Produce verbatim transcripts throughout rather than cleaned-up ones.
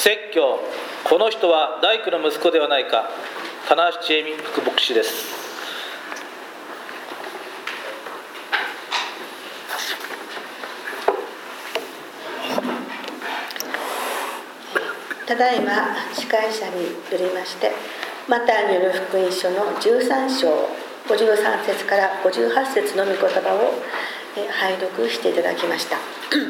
説教、この人は大工の息子ではないか。棚橋千恵美副牧師です。 ただいま司会者によりましてマタイによる福音書のじゅうさん章ごじゅうさん節からごじゅうはち節の御言葉を拝読していただきました。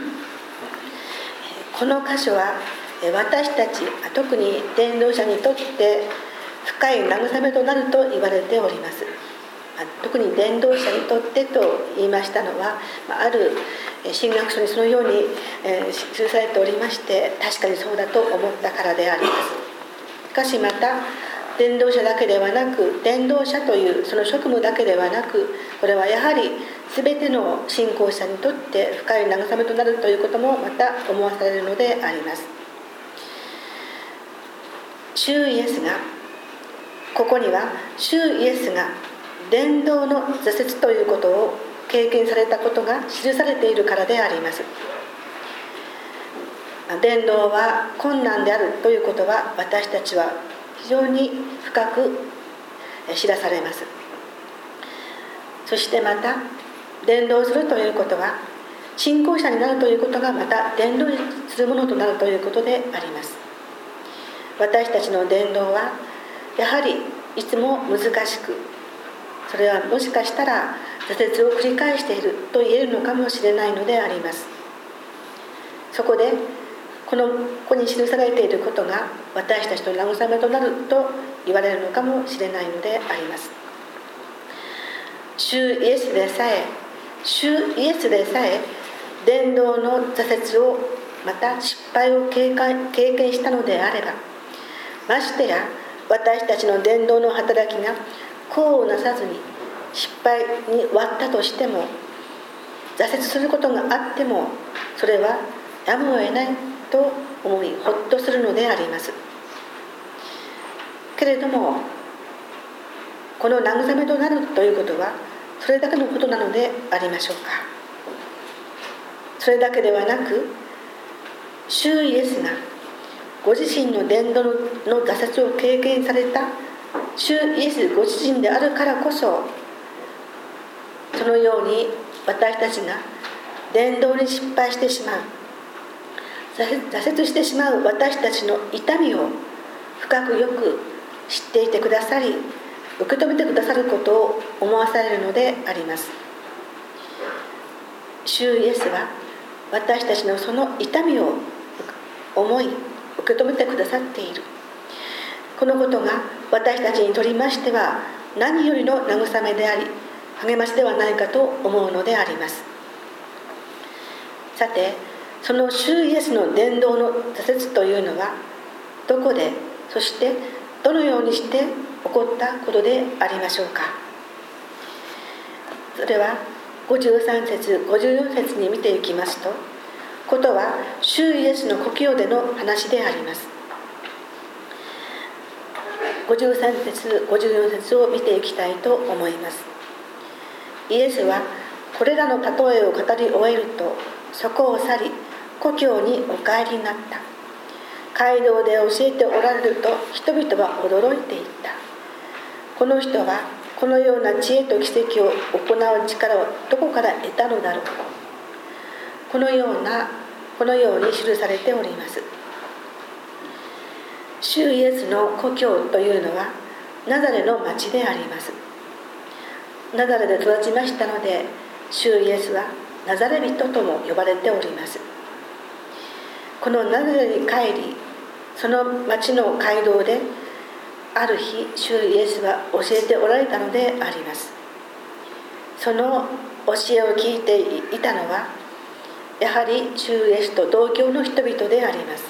この箇所は私たち、特に伝道者にとって深い慰めとなると言われております。特に伝道者にとってと言いましたのは、ある神学書にそのように記されておりまして、確かにそうだと思ったからであります。しかしまた伝道者だけではなく、伝道者というその職務だけではなく、これはやはり全ての信仰者にとって深い慰めとなるということもまた思わされるのであります。主イエスが、ここには主イエスが伝道の挫折ということを経験されたことが記されているからであります。伝道は困難であるということは私たちは非常に深く知らされます。そしてまた伝道するということは信仰者になるということがまた伝道するものとなるということであります。私たちの伝道はやはりいつも難しく、それはもしかしたら挫折を繰り返していると言えるのかもしれないのであります。そこでこのここに記されていることが私たちの慰めとなると言われるのかもしれないのであります。主イエスでさえ主イエスでさえ伝道の挫折をまた失敗を経験、経験したのであれば、ましてや私たちの伝道の働きが功をなさずに失敗に終わったとしても、挫折することがあってもそれはやむを得ないと思いほっとするのであります。けれどもこの慰めとなるということはそれだけのことなのでありましょうか。それだけではなく、主イエスがご自身の伝道の挫折を経験された主イエスご自身であるからこそ、そのように私たちが伝道に失敗してしまう、挫折してしまう私たちの痛みを深くよく知っていてくださり、受け止めてくださることを思わされるのであります。主イエスは私たちのその痛みを思い受け止めてくださっている。このことが私たちにとりましては何よりの慰めであり励ましではないかと思うのであります。さて、その主イエスの伝道の挫折というのはどこで、そしてどのようにして起こったことでありましょうか。それはごじゅうさん節ごじゅうよん節に見ていきますと、ことは主イエスの故郷での話であります。ごじゅうさん節ごじゅうよん節を見ていきたいと思います。イエスはこれらの例えを語り終えると、そこを去り故郷にお帰りになった。街道で教えておられると人々は驚いていった。この人はこのような知恵と奇跡を行う力をどこから得たのだろう。このようなこのように記されております。主イエスの故郷というのはナザレの町であります。ナザレで育ちましたので、主イエスはナザレ人とも呼ばれております。このナザレに帰り、その町の街道である日主イエスは教えておられたのであります。その教えを聞いていたのはやはり主イエスと同郷の人々であります。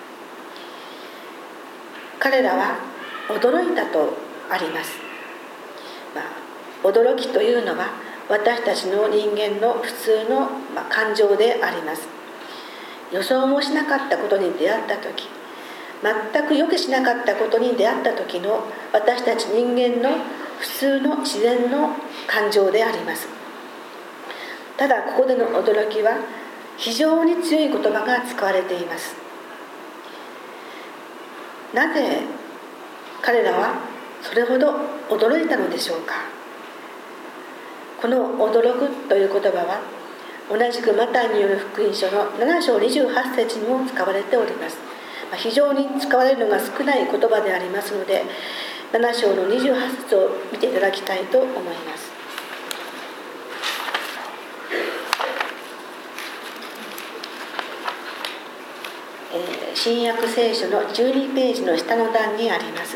彼らは驚いたとあります。まあ、驚きというのは私たちの人間の普通の感情であります。予想もしなかったことに出会った時、全く予期しなかったことに出会った時の私たち人間の普通の自然の感情であります。ただここでの驚きは非常に強い言葉が使われています。 なぜ彼らはそれほど驚いたのでしょうか。この驚くという言葉は同じくマタイによる福音書のなな章にじゅうはち節にも使われております。非常に使われるのが少ない言葉でありますので、なな章のにじゅうはち節を見ていただきたいと思います。えー、新約聖書のじゅうにページの下の段にあります。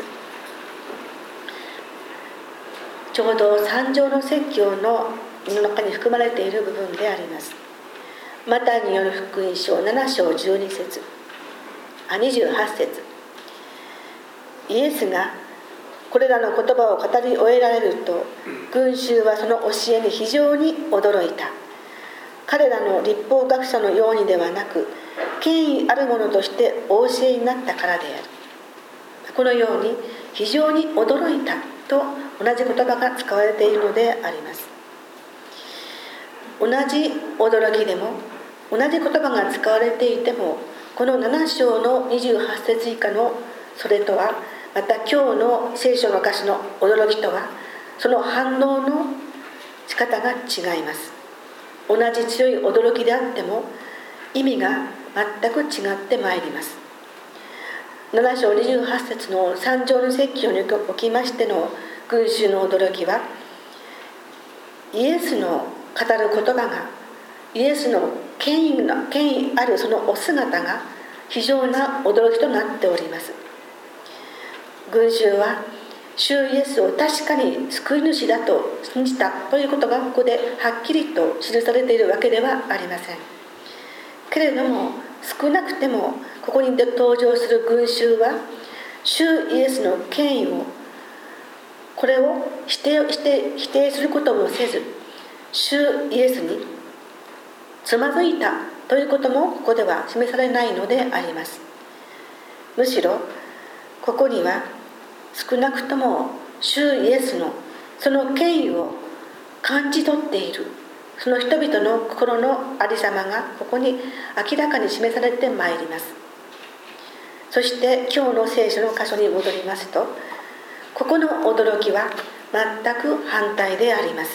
ちょうど三条の説教の中に含まれている部分であります。マタイによる福音書なな章じゅうに節、あにじゅうはち節、イエスがこれらの言葉を語り終えられると、群衆はその教えに非常に驚いた。彼らの律法学者のようにではなく、権威あるものとしてお教えになったからである。このように非常に驚いたと同じ言葉が使われているのであります。同じ驚きでも同じ言葉が使われていても、このなな章のにじゅうはち節以下のそれとは、また今日の聖書の箇所の驚きとは、その反応の仕方が違います。同じ強い驚きであっても意味が全く違ってまいります。なな章にじゅうはち節の三条の説教におきましての群衆の驚きは、イエスの語る言葉が、イエスの権威の権威あるそのお姿が非常な驚きとなっております。群衆は主イエスを確かに救い主だと信じたということがここではっきりと記されているわけではありません。けれども少なくてもここに登場する群衆は主イエスの権威を、これを否定して否定することもせず、主イエスにつまずいたということもここでは示されないのであります。むしろここには少なくとも主イエスのその権威を感じ取っている、その人々の心のありさまがここに明らかに示されてまいります。そして今日の聖書の箇所に戻りますと、ここの驚きは全く反対であります。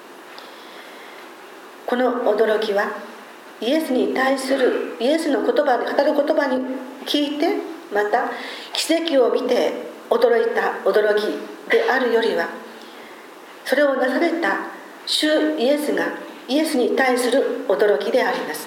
この驚きはイエスに対する、イエスの言葉に語る言葉に聞いて、また奇跡を見て驚いた驚きであるよりは、それをなされた主イエスがイエスに対する驚きであります。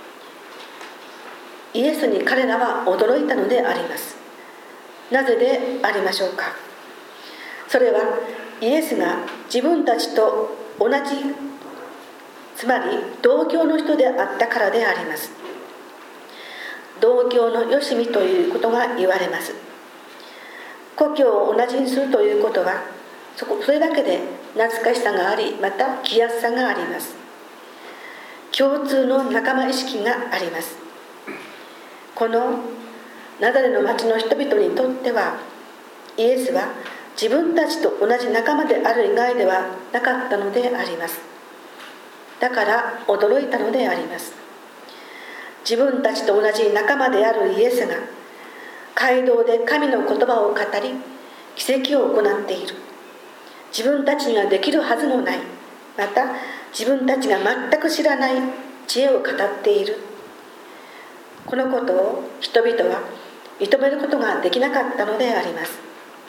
イエスに彼らは驚いたのであります。なぜでありましょうか。それはイエスが自分たちと同じ、つまり同郷の人であったからであります。同郷のよしみということが言われます。故郷を同じにするということは、そこそれだけで懐かしさがあり、また気安さがあります。共通の仲間意識があります。このナザレの町の人々にとっては、イエスは自分たちと同じ仲間である以外ではなかったのであります。だから驚いたのであります。自分たちと同じ仲間であるイエスが街道で神の言葉を語り、奇跡を行っている。自分たちにはできるはずもない、また自分たちが全く知らない知恵を語っている。このことを人々は認めることができなかったのであります。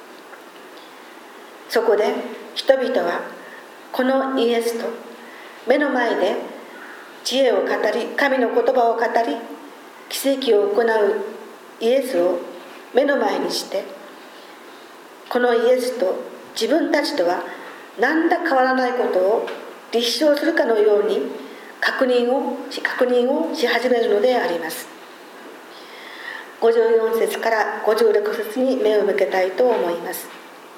そこで人々はこのイエスと目の前で知恵を語り、神の言葉を語り、奇跡を行うイエスを目の前にして、このイエスと自分たちとは何ら変わらないことを立証するかのように確認をし確認をし始めるのであります。ごじゅうよん節からごじゅうろく節に目を向けたいと思います。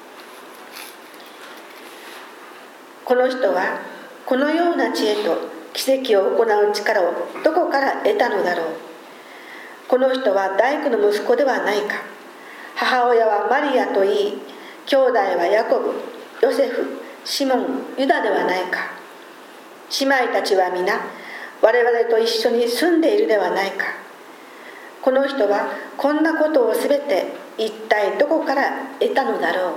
この人はこのような知恵と奇跡を行う力をどこから得たのだろう。この人は大工の息子ではないか。母親はマリアといい、兄弟はヤコブ、ヨセフ、シモン、ユダではないか。姉妹たちは皆我々と一緒に住んでいるではないか。この人はこんなことをすべて一体どこから得たのだろう。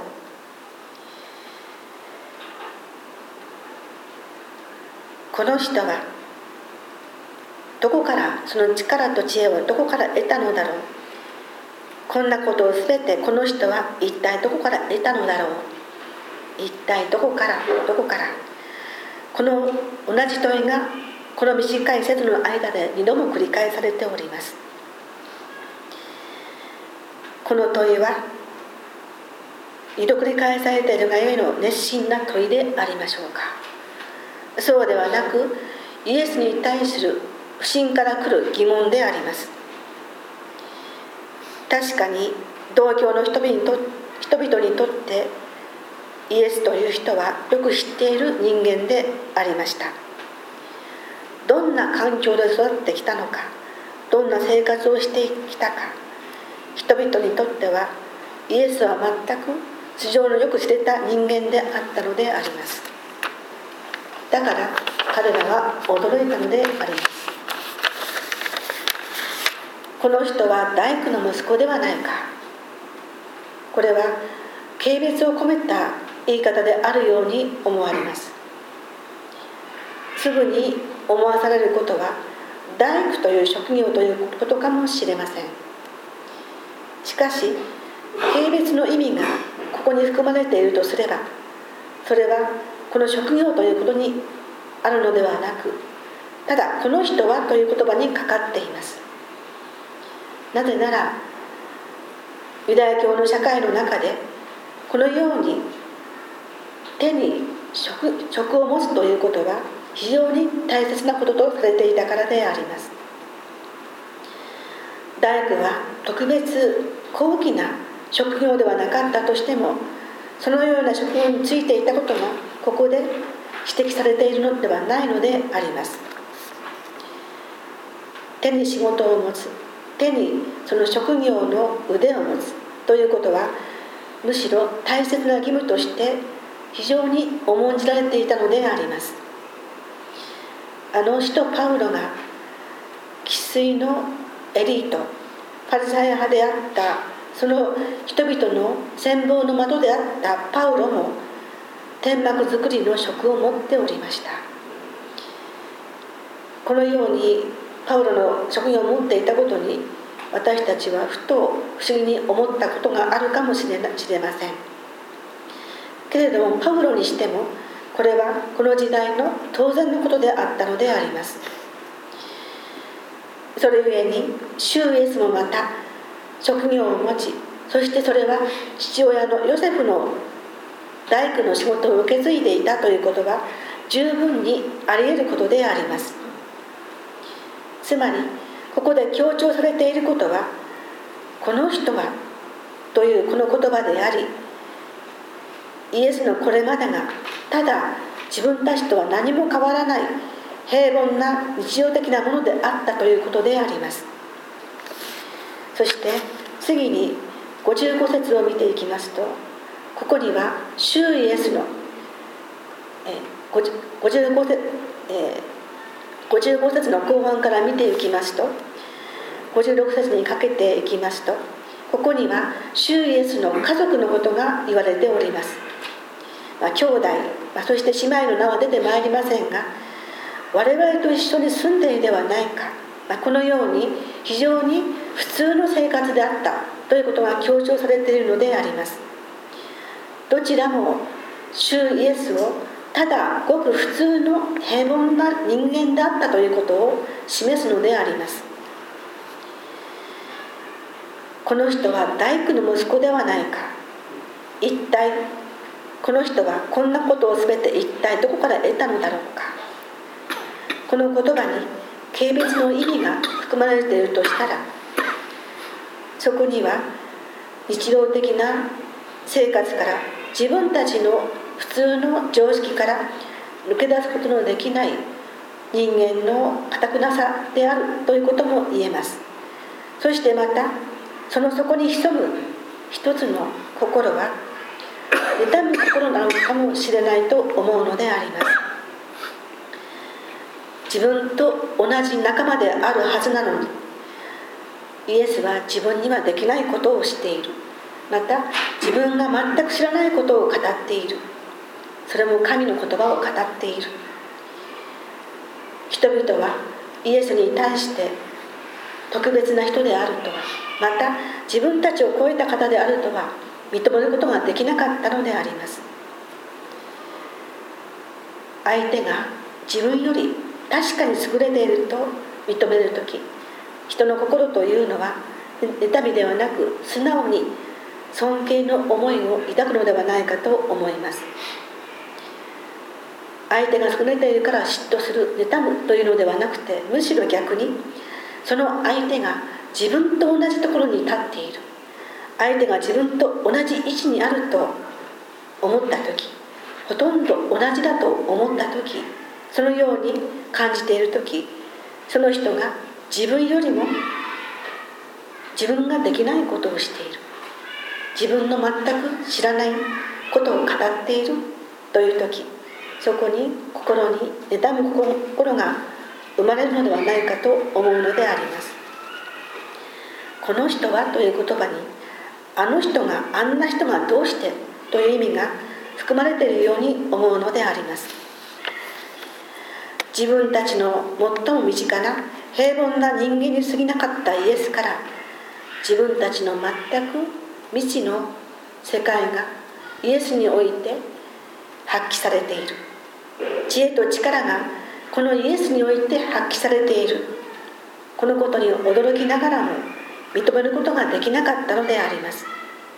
この人はどこからその力と知恵をどこから得たのだろう。こんなことをすべてこの人は一体どこから得たのだろう。一体どこからどこから。この同じ問いがこの短い節の間で二度も繰り返されております。この問いは二度繰り返されているがゆえの熱心な問いでありましょうか。そうではなく、イエスに対する不信から来る疑問であります。確かに同教の人々にと人々にとってイエスという人はよく知っている人間でありました。どんな環境で育ってきたのか、どんな生活をしてきたか、人々にとってはイエスは全く素性のよく知れた人間であったのであります。だから彼らは驚いたのであります。この人は大工の息子ではないか。これは軽蔑を込めた言い方であるように思われます。すぐに思わされることは大工という職業ということかもしれません。しかし軽蔑の意味がここに含まれているとすれば、それはこの職業ということにあるのではなく、ただこの人はという言葉にかかっています。なぜならユダヤ教の社会の中でこのように手に 職, 職を持つということは非常に大切なこととされていたからであります。大工は特別高貴な職業ではなかったとしても、そのような職業についていたことがここで指摘されているのではないのであります。手に仕事を持つ、手にその職業の腕を持つということは、むしろ大切な義務として非常に重んじられていたのであります。あの使徒パウロが生粋のエリート、パリサイ派であったその人々の羨望の的であったパウロも天幕作りの職を持っておりました。このようにパウロの職業を持っていたことに私たちはふと不思議に思ったことがあるかもしれません。けれどもパウロにしてもこれはこの時代の当然のことであったのであります。それゆえに主イエスもまた職業を持ち、そしてそれは父親のヨセフの大工の仕事を受け継いでいたということは十分にあり得ることであります。つまりここで強調されていることは、この人はというこの言葉であり、イエスのこれまでがただ自分たちとは何も変わらない平凡な日常的なものであったということであります。そして次にごじゅうご節を見ていきますと、ここには主イエスのごじゅうご節、えー、ごじゅうご節の後半から見ていきますと、ごじゅうろく節にかけていきますと、ここには主イエスの家族のことが言われております。まあ、兄弟、まあ、そして姉妹の名は出てまいりませんが、我々と一緒に住んでいるではないか、まあ、このように非常に普通の生活であったということが強調されているのであります。どちらも主イエスをただごく普通の平凡な人間であったということを示すのであります。この人は大工の息子ではないか。一体この人はこんなことをすべて一体どこから得たのだろうか。この言葉に軽蔑の意味が含まれているとしたら、そこには日常的な生活から自分たちの普通の常識から抜け出すことのできない人間の堅くなさであるということも言えます。そしてまたその底に潜む一つの心は妬む心なのかもしれないと思うのであります。自分と同じ仲間であるはずなのに、イエスは自分にはできないことをしている。 また自分が全く知らないことを語っている。それも神の言葉を語っている。人々はイエスに対して特別な人であるとは、また自分たちを超えた方であるとは認めることができなかったのであります。相手が自分より確かに優れていると認めるとき、人の心というのは妬みではなく素直に尊敬の思いを抱くのではないかと思います。相手が優れているから嫉妬する、妬むというのではなくて、むしろ逆にその相手が自分と同じところに立っている、相手が自分と同じ位置にあると思ったとき、ほとんど同じだと思ったとき、そのように感じているとき、その人が自分よりも自分ができないことをしている、自分の全く知らないことを語っているというとき、そこに心に妬む心が生まれるのではないかと思うのであります。この人はという言葉に、あの人が、あんな人がどうしてという意味が含まれているように思うのであります。自分たちの最も身近な平凡な人間に過ぎなかったイエスから、自分たちの全く未知の世界がイエスにおいて発揮されている。知恵と力がこのイエスにおいて発揮されている。このことに驚きながらも認めることができなかったのであります。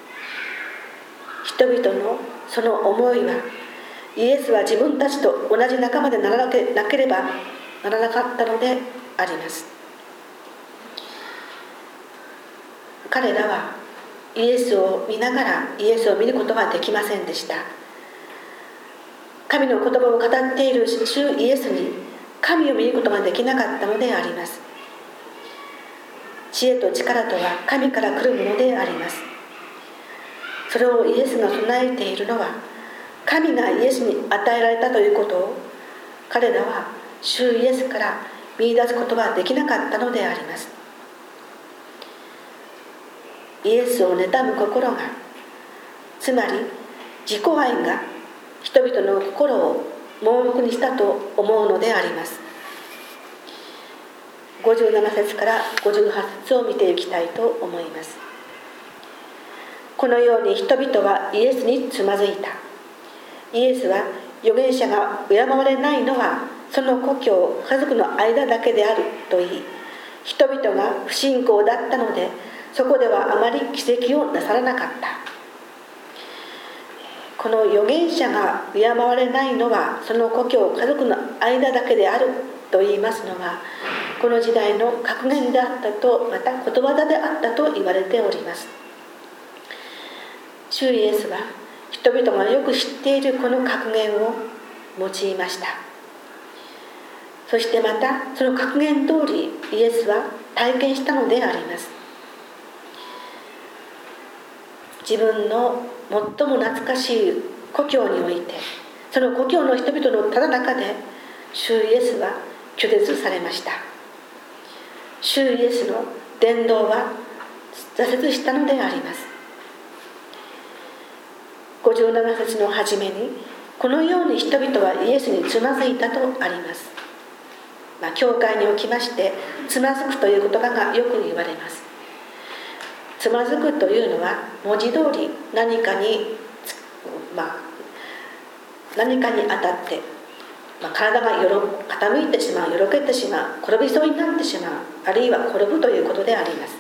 人々のその思いは、イエスは自分たちと同じ仲間でならなければならなかったのであります。彼らはイエスを見ながらイエスを見ることはできませんでした。神の言葉を語っている主イエスに神を見ることができなかったのであります。知恵と力とは神から来るものであります。それをイエスが備えているのは、神がイエスに与えられたということを彼らは主イエスから見出すことはできなかったのであります。イエスを妬む心が、つまり自己愛が人々の心を盲目にしたと思うのであります。ごじゅうなな節からごじゅうはち節を見ていきたいと思います。このように人々はイエスにつまずいた。イエスは預言者が敬われないのはその故郷家族の間だけであると言い、人々が不信仰だったのでそこではあまり奇跡をなさらなかった。この預言者が敬われないのはその故郷家族の間だけであると言いますのは、この時代の格言であったと、また言葉であったと言われております。主イエスは人々がよく知っているこの格言を用いました。そしてまたその格言通りイエスは体験したのであります。自分の最も懐かしい故郷において、その故郷の人々のただ中で主イエスは拒絶されました。主イエスの伝道は挫折したのであります。ごじゅうなな節の初めに、このように人々はイエスにつまずいたとあります。まあ、教会におきましてつまずくという言葉がよく言われます。つまずくというのは文字通り何かに、まあ、何かに当たって、まあ、体がよろ傾いてしまう、よろけてしまう、転びそうになってしまう、あるいは転ぶということであります。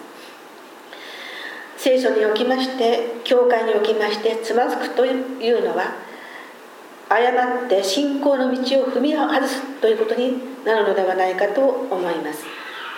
聖書におきまして、教会におきましてつまずくというのは、誤って信仰の道を踏み外すということになるのではないかと思います。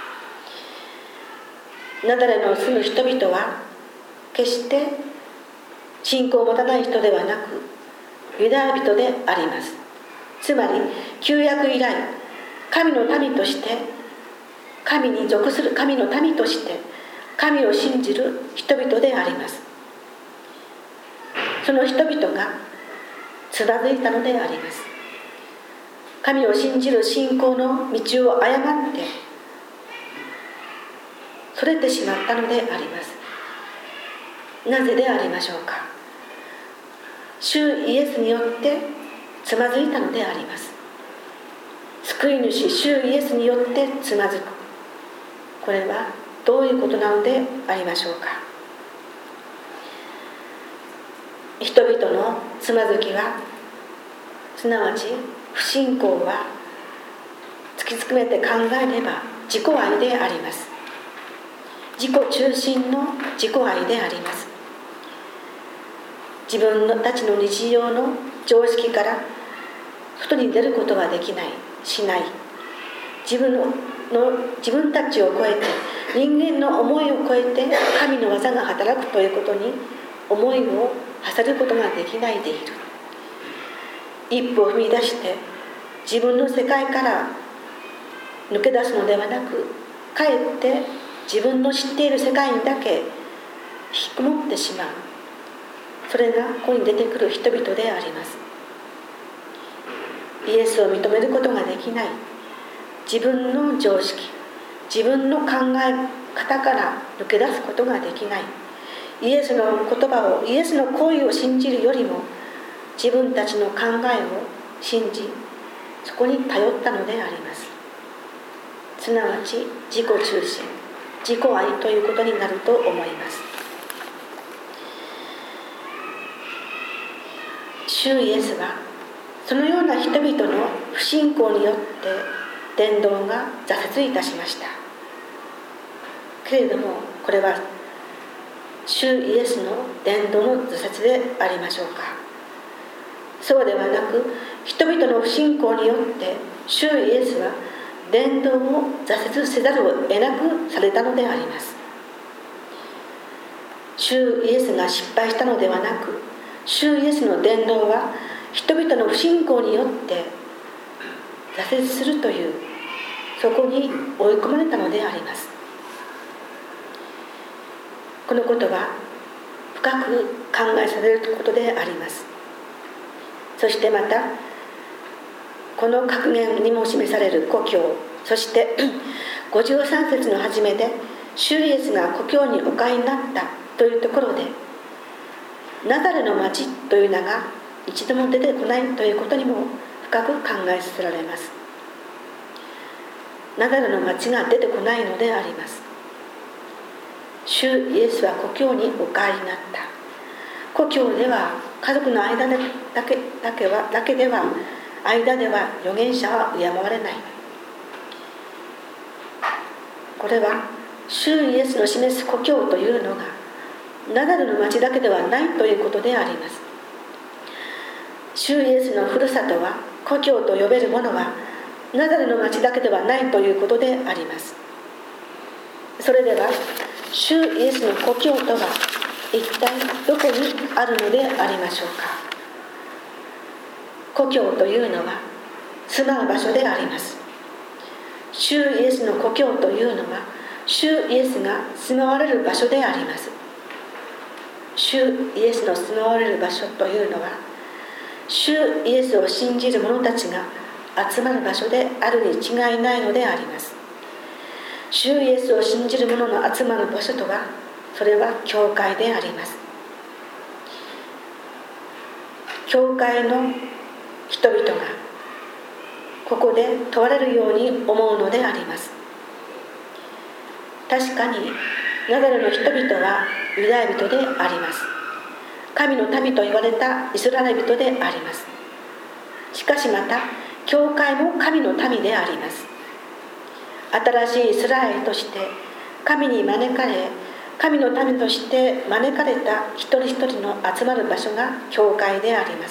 ナザレの住む人々は決して信仰を持たない人ではなくユダヤ人であります。つまり旧約以来、神の民として、神に属する神の民として神を信じる人々であります。その人々がつまずいたのであります。神を信じる信仰の道を誤ってそれてしまったのであります。 なぜでありましょうか。主イエスによってつまずいたのであります。救い主主イエスによってつまずく、これはどういうことなのでありましょうか。人々のつまずきは、すなわち不信仰は突き詰めて考えれば自己愛であります。自己中心の自己愛であります。自分たちの日常の常識から外に出ることはできない、しない。自分の自分たちを超えて、人間の思いを超えて神の技が働くということに思いを馳せることができないでいる。一歩を踏み出して自分の世界から抜け出すのではなく、かえって自分の知っている世界にだけ引きこもってしまう。それがここに出てくる人々であります。イエスを認めることができない、自分の常識、自分の考え方から抜け出すことができない、イエスの言葉を、イエスの声を信じるよりも自分たちの考えを信じ、そこに頼ったのであります。すなわち自己中心、自己愛ということになると思います。主イエスはそのような人々の不信仰によって伝道が挫折いたしました。けれどもこれは主イエスの伝道の挫折でありましょうか。そうではなく、人々の不信仰によって主イエスは伝道を挫折せざるを得なくされたのであります。主イエスが失敗したのではなく、主イエスの伝道は人々の不信仰によって挫折するという、そこに追い込まれたのであります。このことは深く考えされることであります。そしてまたこの格言にも示される故郷、そしてごじゅうさん節の初めで主イエスが故郷にお帰りになったというところで、ナザレの町という名が一度も出てこないということにも深く考えさせられます。ナザレの町が出てこないのであります。主イエスは故郷にお帰りになった。故郷では家族の間だけ、だけはだけでは間では預言者は敬われない。これは主イエスの示す故郷というのがナザレの町だけではないということであります。主イエスのふるさとは、故郷と呼べるものはナザレの町だけではないということであります。それでは主イエスの故郷とは一体どこにあるのでありましょうか。故郷というのは住まう場所であります。主イエスの故郷というのは主イエスが住まわれる場所であります。主イエスの住まわれる場所というのは、主イエスを信じる者たちが集まる場所であるに違いないのであります。主イエスを信じる者の集まる場所とは、それは教会であります。教会の人々がここで問われるように思うのであります。確かにナザレの人々はユダヤ人であります。神の民と言われたイスラエル人であります。しかしまた教会も神の民であります。新しいイスラエルとして神に招かれ、神の民として招かれた一人一人の集まる場所が教会であります。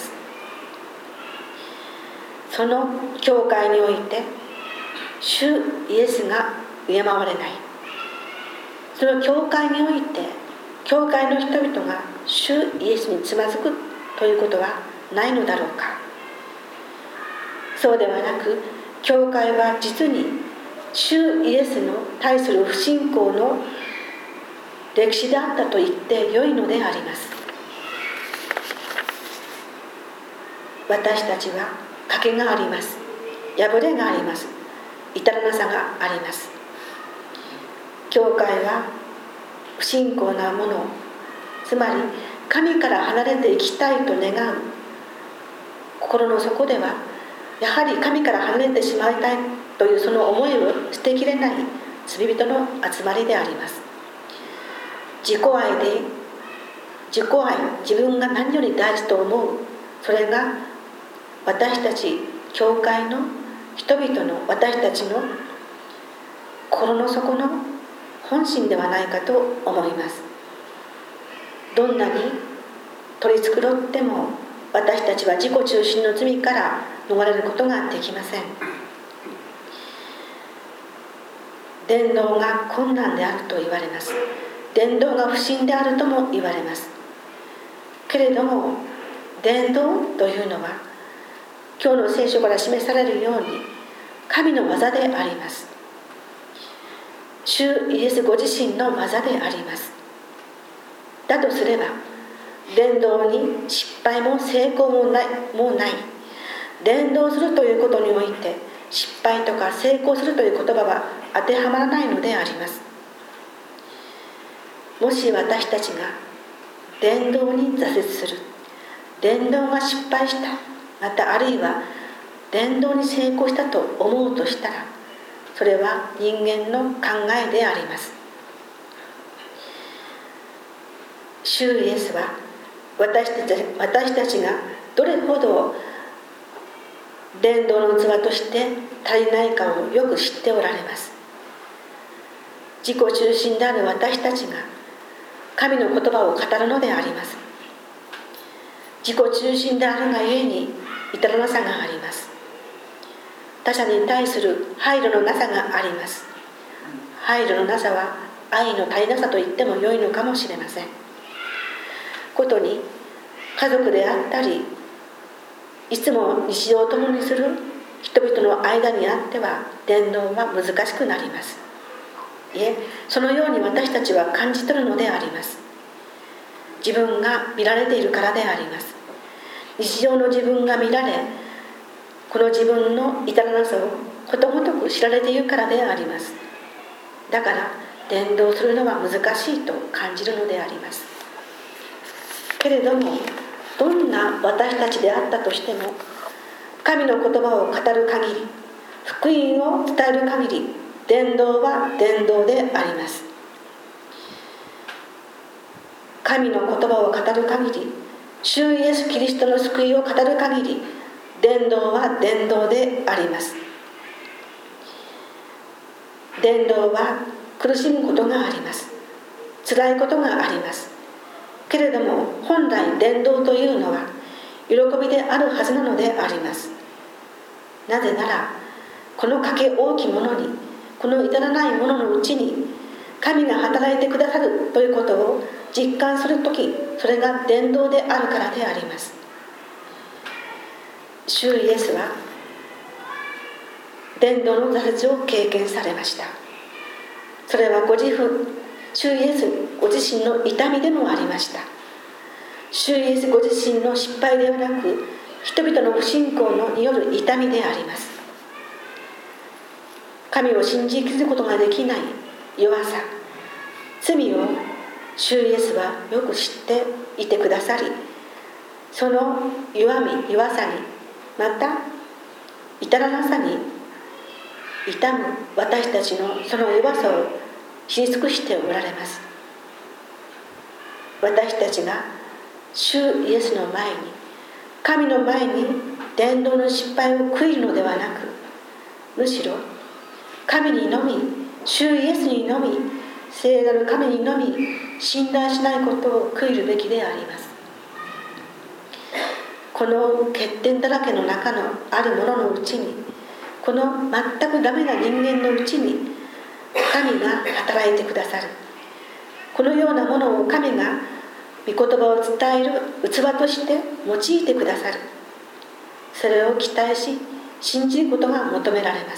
その教会において主イエスが敬われない。その教会において教会の人々が主イエスにつまずくということはないのだろうか。そうではなく、教会は実に主イエスの対する不信仰の歴史であったと言ってよいのであります。私たちは賭けがあります。破れがあります。至らなさがあります。教会は不信仰なものをつまり神から離れていきたいと願う心の底では、やはり神から離れてしまいたいというその思いを捨てきれない罪人の集まりであります。自己愛で自己愛自分が何より大事と思う、それが私たち教会の人々の私たちの心の底の本心ではないかと思います。どんなに取り繕っても私たちは自己中心の罪から逃れることができません。伝道が困難であると言われます。伝道が不信であるとも言われます。けれども伝道というのは今日の聖書から示されるように神の技であります。主イエスご自身の技であります。だとすれば伝道に失敗も成功もない、もうない。伝道するということにおいて失敗とか成功するという言葉は当てはまらないのであります。もし私たちが伝道に挫折する、伝道が失敗した、またあるいは伝道に成功したと思うとしたら、それは人間の考えであります。主イエスは私たち、私たちがどれほど伝道の器として足りないかをよく知っておられます。自己中心である私たちが神の言葉を語るのであります。自己中心であるがゆえに至らなさがあります。他者に対する配慮のなさがあります。配慮のなさは愛の足りなさと言ってもよいのかもしれません。ことに家族であったり、いつも日常を共にする人々の間にあっては伝道は難しくなります。いえ、そのように私たちは感じ取るのであります。自分が見られているからであります。日常の自分が見られ、この自分の至らなさをことごとく知られているからであります。だから伝道するのは難しいと感じるのであります。けれども、どんな私たちであったとしても、神の言葉を語る限り、福音を伝える限り、伝道は伝道であります。神の言葉を語る限り、主イエス・キリストの救いを語る限り、伝道は伝道であります。伝道は苦しむことがあります。辛いことがあります。けれども本来伝道というのは喜びであるはずなのであります。なぜならこのかけ大きいものに、この至らないもののうちに神が働いてくださるということを実感するとき、それが伝道であるからであります。主イエスは伝道の挫折を経験されました。それはご自分、主イエスご自身の痛みでもありました。主イエスご自身の失敗ではなく、人々の不信仰のによる痛みであります。神を信じきることができない弱さ、罪を主イエスはよく知っていてくださり、その弱み、弱さに、また至らなさに痛む私たちのその弱さを知り尽くしておられます。私たちが主イエスの前に、神の前に伝道の失敗を悔いるのではなく、むしろ神にのみ、主イエスにのみ、聖なる神にのみ信頼しないことを悔いるべきであります。この欠点だらけの中のあるもののうちに、この全くダメな人間のうちに神が働いてくださる。このようなものを神が御言葉を伝える器として用いてくださる。それを期待し信じることが求められます。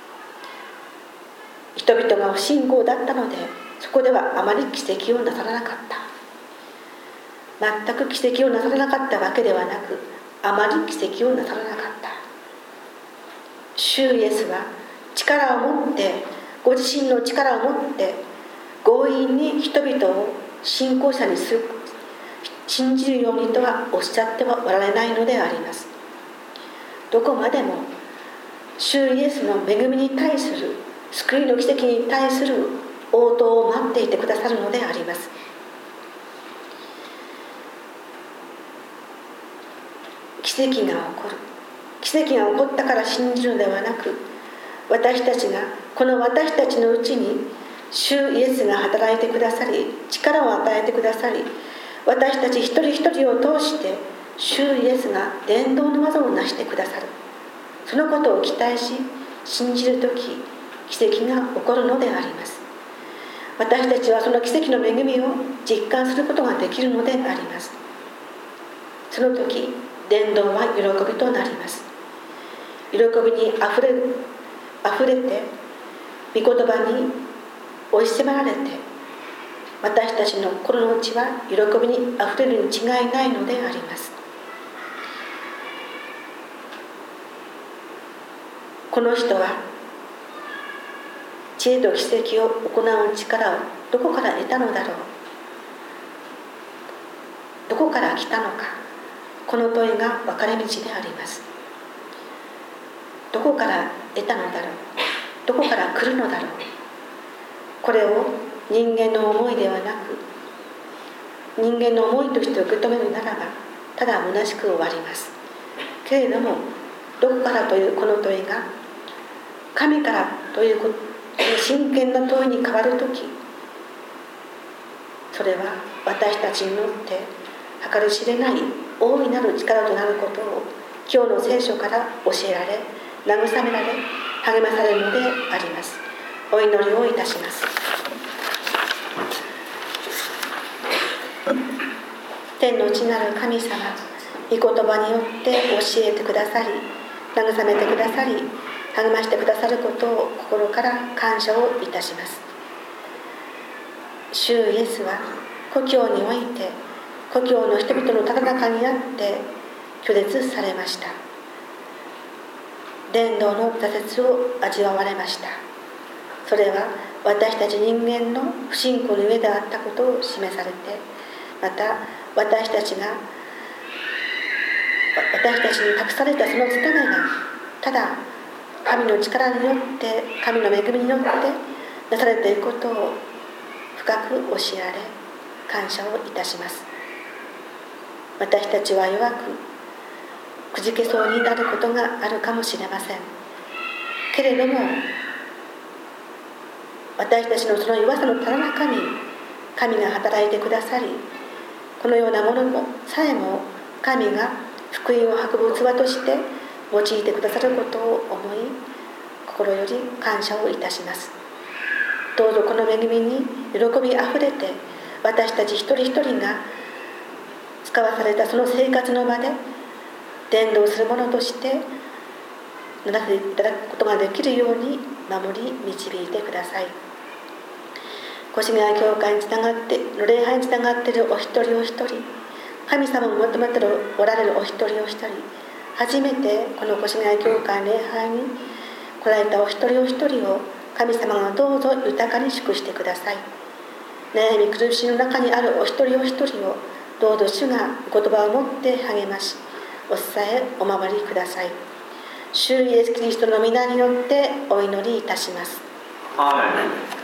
人々が不信仰だったので、そこではあまり奇跡をなさらなかった。全く奇跡をなさらなかったわけではなく、あまり奇跡をなさらなかった。主イエスは力を持って、ご自身の力を持って強引に人々を信仰者にする信じるようにとはおっしゃってはおられないのであります。どこまでも主イエスの恵みに対する、救いの奇跡に対する応答を待っていてくださるのであります。奇跡が起こる。奇跡が起こったから信じるのではなく、私たちがこの私たちのうちに主イエスが働いてくださり、力を与えてくださり、私たち一人一人を通して主イエスが伝道の技を成してくださる。そのことを期待し信じるとき、奇跡が起こるのであります。私たちはその奇跡の恵みを実感することができるのであります。その時、伝道は喜びとなります。喜びにあふれる、あふれて、御言葉に追い迫られて、私たちの心の内は喜びにあふれるに違いないのであります。この人は知恵と奇跡を行う力をどこから得たのだろう。どこから来たのか。この問いが分かれ道であります。どこから得たのだろう。どこから来るのだろう。これを人間の思いではなく、人間の思いとして受け止めるならば、ただ虚しく終わります。けれども、どこからというこの問いが、神からという真剣な問いに変わるとき、それは私たちによって計り知れない大いなる力となることを今日の聖書から教えられ、慰められ、励まされるのであります。お祈りをいたします。天の内なる神様、御言葉によって教えてくださり、慰めてくださり、励ましてくださることを心から感謝をいたします。主イエスは故郷において、故郷の人々のただ中にあって拒絶されました。伝道の挫折を味わわれました。それは私たち人間の不信仰の上であったことを示されて、また私たちが私たちに託されたその務めがただ神の力によって、神の恵みによってなされていることを深く教えられ、感謝をいたします。私たちは弱くくじけそうになることがあるかもしれませんけれども、私たちのその弱さのただ中に神が働いてくださり、このようなものもさえも神が福音を運ぶ器として用いてくださることを思い、心より感謝をいたします。どうぞこの恵みに喜びあふれて、私たち一人一人が使わされたその生活の場で伝道するものとしてならせていただくことができるように守り導いてください。越谷教会につながっての礼拝につながっているお一人お一人、神様を求めておられるお一人お一人、初めてこの越谷教会礼拝に来られたお一人お一人を神様がどうぞ豊かに祝してください。悩み苦しみの中にあるお一人お一人をどうぞ主が言葉を持って励まし、お伝えお守りください。主イエスキリストの皆によってお祈りいたします。 アーメン。